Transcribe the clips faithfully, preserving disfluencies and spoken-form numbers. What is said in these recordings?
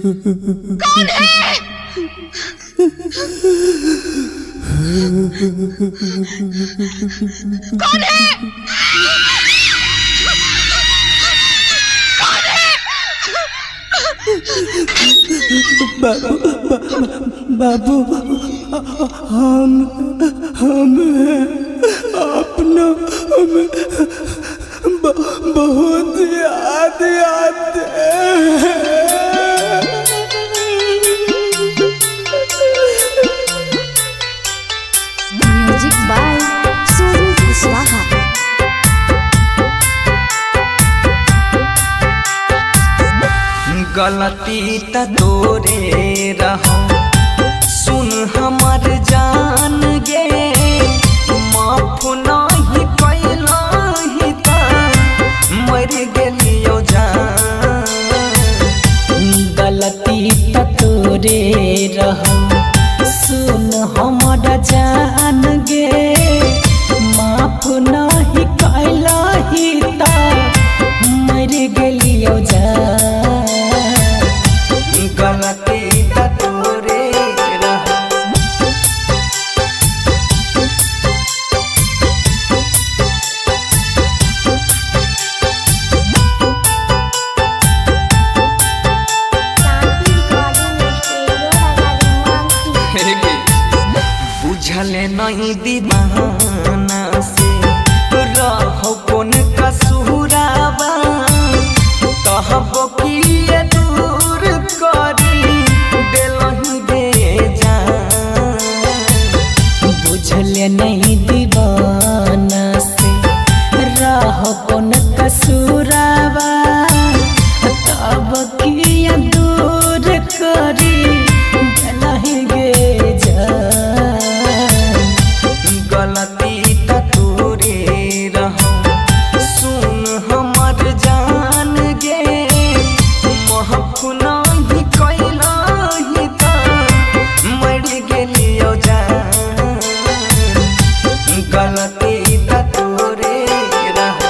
कौन है? कौन है? कौन है? बाबू बाबू हम हम अपना हमें बहुत याद आते हैं। Music by Sonu Kushwaha. गलती त तोरे रहो सुन हमर जान गे माफ नहीं कैलही त मर गेलियो जान। गलती त तोरे रहो सुन हमर जान गे माफ नहीं कैलही त मर गेलियो जान। गलती त तोरे रहो बुझले नहीं दीवाना से रहो कौन कसूराबा कहबो किए दूर करी देलही दे जान। बुझले नहीं दीवाना से रहो कौन कसूराबा तब किए दूर करी देलही गे जान। गलती त तोरे रहो सुन हमर जान गे महफ नहीं कैलही त मर गेलियो जान। गलती त तोरे रहो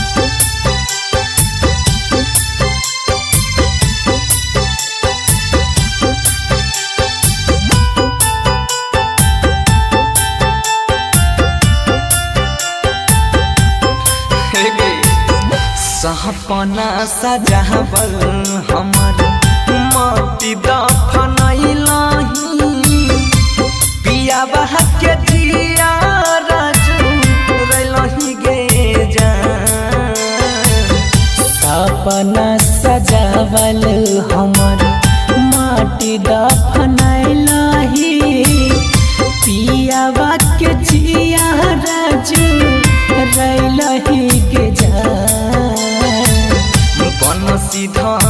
सपना सजावल हमर माटी दफनैलही पिया बहा के जिया राजू रैलही गे जान। सपना सजावल हमर माटी दफनैलही पिया बहा के जिया राजू रैलही गे जान। सीधा